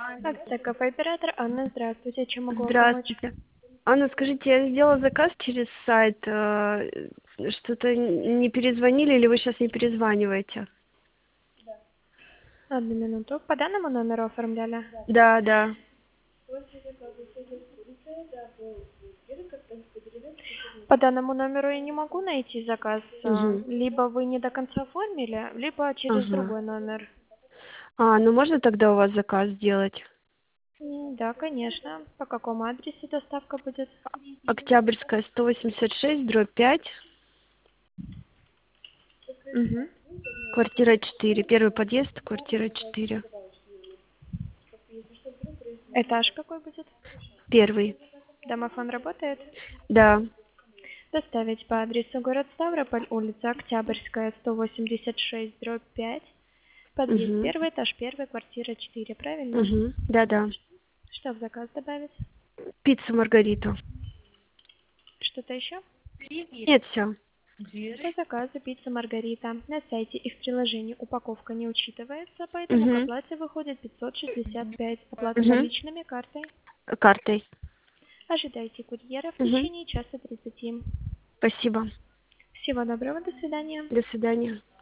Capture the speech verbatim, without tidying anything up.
Акция кафе-оператор Анна, здравствуйте. Чем могу вам помочь? Здравствуйте. Анна, скажите, я сделала заказ через сайт. э, Что-то не перезвонили или вы сейчас не перезваниваете? Одну минуту. По данному номеру оформляли? Да, да. По данному номеру я не могу найти заказ. а, Угу. Либо вы не до конца оформили, либо через Ага. другой номер. А, ну можно тогда у вас заказ сделать? М, Да, конечно. По какому адресу доставка будет? Октябрьская, сто восемьдесят шесть, дробь пять, Угу. квартира четыре. Первый подъезд, квартира четыре. Этаж какой будет? Первый. Домофон работает? Да. Доставить по адресу город Ставрополь, улица Октябрьская, сто восемьдесят шесть, дробь пять, подъезд Угу. первый, этаж первый, квартира четыре, правильно? Угу. Да, да. Что в заказ добавить? Пицца Маргарита. Что-то еще? Нет, все. По заказу пицца Маргарита. На сайте и в приложении упаковка не учитывается, поэтому к Угу. оплате выходит пятьсот шестьдесят пять. Оплата Угу. наличными картой. Картой. Ожидайте курьера в Угу. течение часа тридцати. Спасибо. Всего доброго, до свидания. До свидания.